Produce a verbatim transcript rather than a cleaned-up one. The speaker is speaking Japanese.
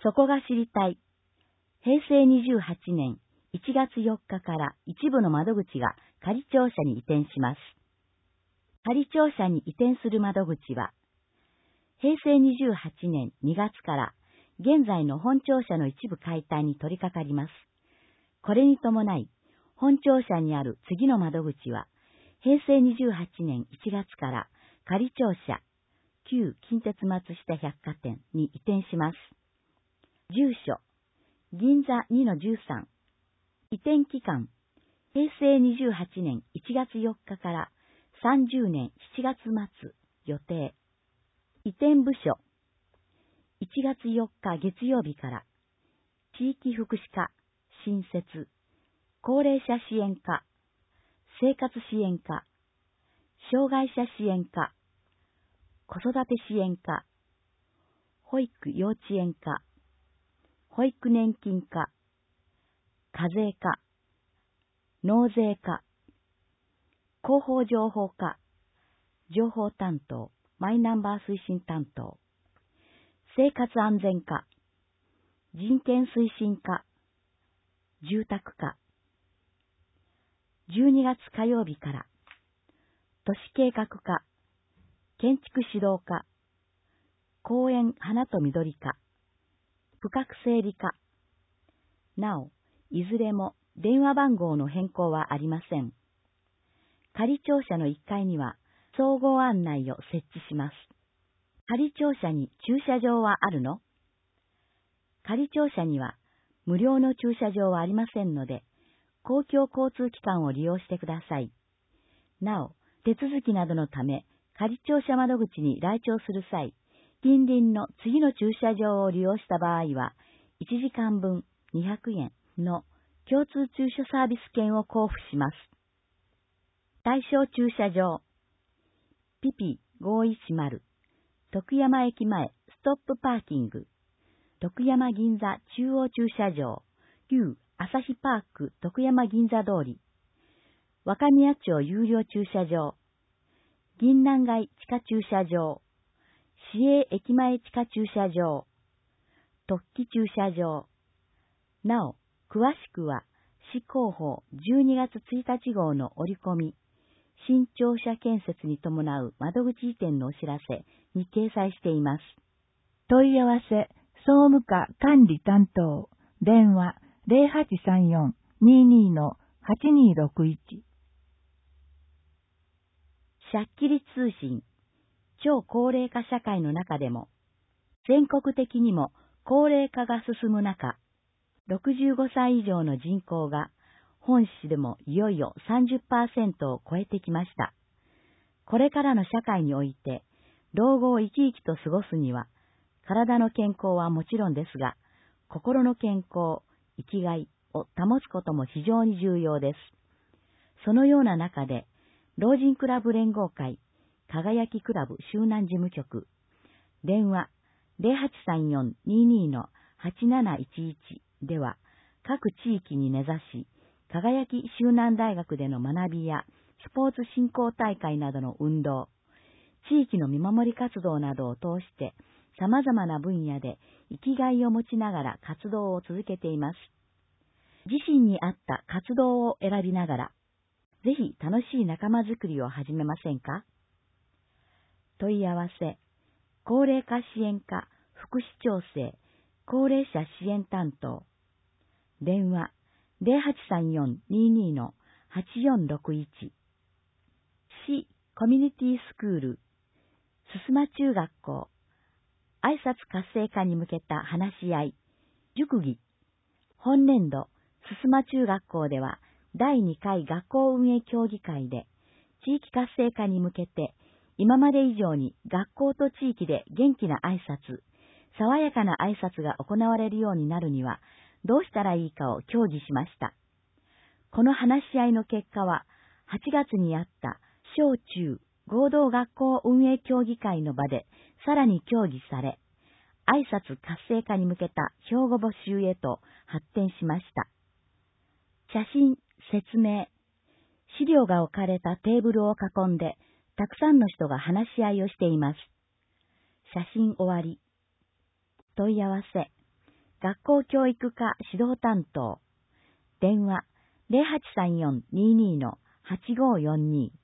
そこが知りたい。へいせいにじゅうはちねんいちがつよっかから一部の窓口が仮庁舎に移転します。仮庁舎に移転する窓口は、へいせいにじゅうはちねんにがつから現在の本庁舎の一部解体に取り掛かります。これに伴い、本庁舎にある次の窓口は、へいせいにじゅうはちねんいちがつから仮庁舎、旧近鉄松下百貨店に移転します。住所、銀座 にのじゅうさん。移転期間、へいせいにじゅうはちねんいちがつよっかからさんじゅうねんしちがつまつ予定。移転部署、いちがつよっか月曜日から地域福祉課、新設、高齢者支援課、生活支援課、障害者支援課、子育て支援課、保育幼稚園課、保育年金課、課税課、納税課、広報情報課、情報担当、マイナンバー推進担当、生活安全課、人権推進課、住宅課、じゅうにがつ火曜日から、都市計画課、建築指導課、公園花と緑課、区画整理課。なお、いずれも電話番号の変更はありません。仮庁舎のいっかいには総合案内を設置します。仮庁舎に駐車場はあるの？仮庁舎には無料の駐車場はありませんので、公共交通機関を利用してください。なお、手続きなどのため、仮庁舎窓口に来庁する際、近隣の次の駐車場を利用した場合は、いちじかんぶんにひゃくえんの共通駐車サービス券を交付します。対象駐車場、ピピごひゃくじゅう、徳山駅前ストップパーキング、徳山銀座中央駐車場、旧朝日パーク徳山銀座通り、若宮町有料駐車場、銀南街地下駐車場、市営駅前地下駐車場、特記駐車場。なお、詳しくは市広報じゅうにがつついたち号の折り込み、新庁舎建設に伴う窓口移転のお知らせに掲載しています。 問い合わせ、総務課管理担当、電話 ゼロはちさんよん にーにー はちにーろくいち。 しゃっきり通信、超高齢化社会の中でも、全国的にも高齢化が進む中、ろくじゅうごさい以上の人口が本市でもいよいよ さんじゅっパーセント を超えてきました。これからの社会において、老後を生き生きと過ごすには、体の健康はもちろんですが、心の健康、生きがいを保つことも非常に重要です。そのような中で、老人クラブ連合会、輝きクラブ周南事務局、電話 ゼロはちさんよん にーにー はちなないちいち では、各地域に根ざし、輝き周南大学での学びやスポーツ振興大会などの運動、地域の見守り活動などを通して、様々な分野で生きがいを持ちながら活動を続けています。自身に合った活動を選びながら、ぜひ楽しい仲間づくりを始めませんか？問い合わせ、高齢化支援課福祉調整高齢者支援担当、電話 ゼロはちさんよん にーにー はちよんろくいち、市コミュニティスクール、すすま中学校、挨拶活性化に向けた話し合い、塾議、本年度、すすま中学校では、だいにかい学校運営協議会で、地域活性化に向けて、今まで以上に学校と地域で元気な挨拶、爽やかな挨拶が行われるようになるには、どうしたらいいかを協議しました。この話し合いの結果は、はちがつにあった小中合同学校運営協議会の場でさらに協議され、挨拶活性化に向けた標語募集へと発展しました。写真、説明、資料が置かれたテーブルを囲んで、たくさんの人が話し合いをしています。写真終わり。問い合わせ、 学校教育課指導担当。電話 ゼロはちさんよんにーにーのはちごーよんにー。